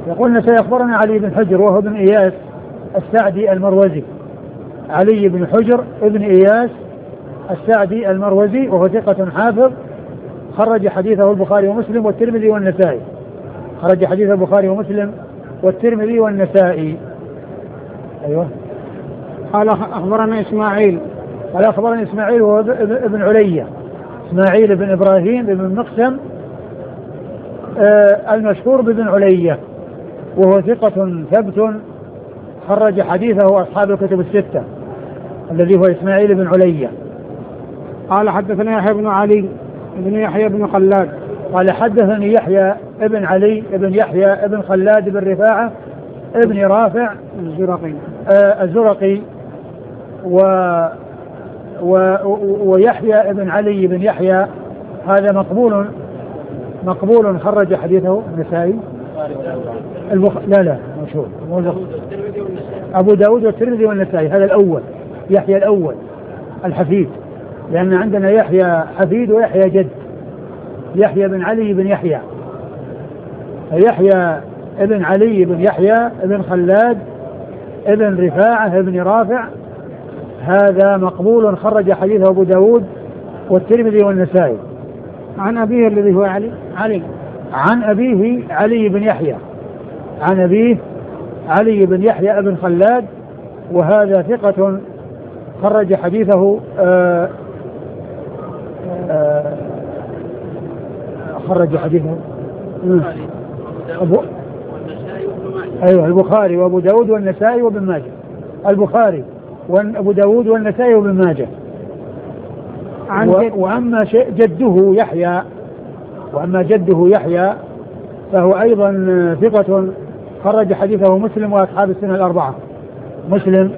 يقول سيخبرنا علي بن حجر وهو ابن إياس السعدي المروزي. علي بن حجر ابن إياس السعدي المروزي وهو ثقة حافظ، خرج حديثه البخاري ومسلم والترمذي والنسائي. خرج حديث البخاري ومسلم والترمذي والنسائي. أيوة. قال أخبرنا إسماعيل. قال أخبرنا إسماعيل وهو ابن علية، إسماعيل بن إبراهيم بن مقسم المشهور بابن علية، وهو ثقة ثبت، خرج حديثه أصحاب الكتب الستة، الذي هو إسماعيل بن علية. قال حدثنا يحيى بن علي بن يحيى بن خلاد. قال حدثني يحيى ابن علي ابن يحيى ابن خلاد بن رفاعة ابن رافع الزرقي ويحيى ابن علي بن يحيى هذا مقبول خرج حديثه النسائي. لا مشهور أبو داود والترمذي والنسائي. هذا الأول يحيى الأول الحفيد، لأن عندنا يحيى حفيد ويحيى جد. يحيى بن علي بن يحيى، يحيى ابن علي بن يحيى ابن خلاد ابن رفاعة ابن رافع، هذا مقبول خرج حديثه أبو داود والترمذي والنسائي. عن أبيه الذي هو علي عن أبيه علي بن يحيى، عن أبيه علي بن يحيى ابن خلاد، وهذا ثقة خرج حديثه خرج حديثه أيوة البخاري وأبو داود والنسائي وابن ماجه. البخاري وأبو داود والنسائي وابن ماجه. وأما جده يحيى فهو أيضا ثقة خرج حديثه مسلم وأصحاب السنة الأربعة. مسلم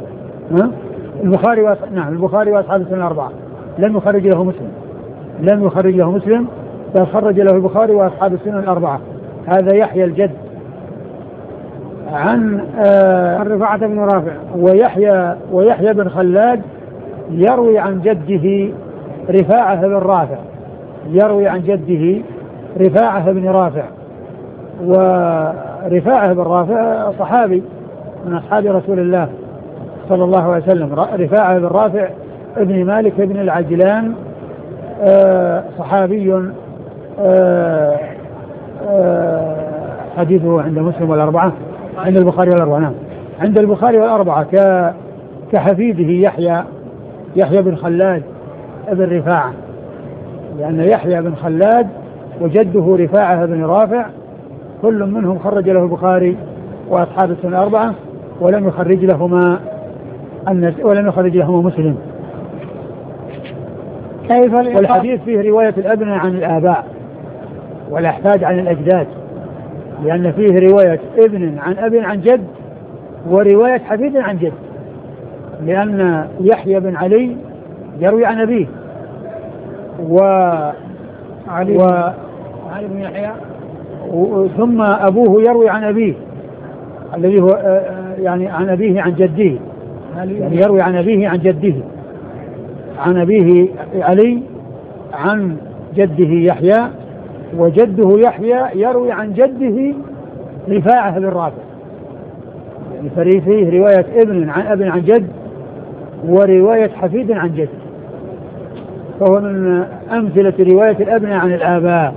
البخاري وأصحاب السنة الأربعة لم يخرج له مسلم بل خرج له البخاري وأصحاب السنة الأربعة. هذا يحيى الجد عن رفاعة بن رافع. ويحيى بن خلاد يروي عن جده رفاعة بن رافع، ورفاعة بن رافع صحابي من أصحاب رسول الله صلى الله عليه وسلم. رفاعة بن رافع ابن مالك ابن العجلان صحابي حديثه عند مسلم والأربعة، عند البخاري والأربعة. نعم عند البخاري والأربعة كحفيده يحيى بن خلاد ابن رفاعة، لأن يحيى بن خلاد وجده رفاعة بن رافع كل منهم خرج له البخاري وأصحاب السنة الأربعة، ولم يخرج لهما مسلم. والحديث فيه رواية الأبناء عن الآباء والأحفاد عن الأجداد، لأن فيه رواية ابن عن أب عن جد ورواية حفيد عن جد، لأن يحيى بن علي يروي عن أبيه علي بن يحيى ثم أبوه يروي عن أبيه الذي هو يعني عن أبيه عن جده، يعني يروي عن أبيه عن جده، عن أبيه علي عن جده يحيى، وجده يحيى يروي عن جده رفاعة بن رافع. يعني فيه رواية ابن عن أب عن جد ورواية حفيد عن جد، فهو من أمثلة رواية الأبناء عن الآباء.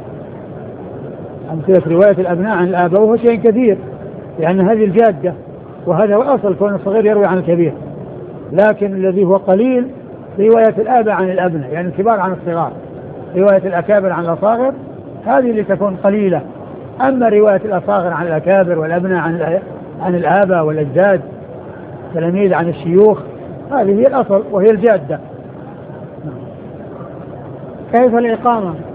وهو شيء كثير، لأن هذه الجادة وهذا هو الأصل، كون الصغير يروي عن الكبير، لكن الذي هو قليل رواية الآباء عن الأبناء، يعني الكبار عن الصغار. رواية الأكابر عن الأصاغر هذه اللي تكون قليلة، أما رواية الأصاغر عن الأكابر والأبناء عن الآباء والأجداد تلاميذ عن الشيوخ، هذه هي الأصل وهي الجادة. كيف الإقامة؟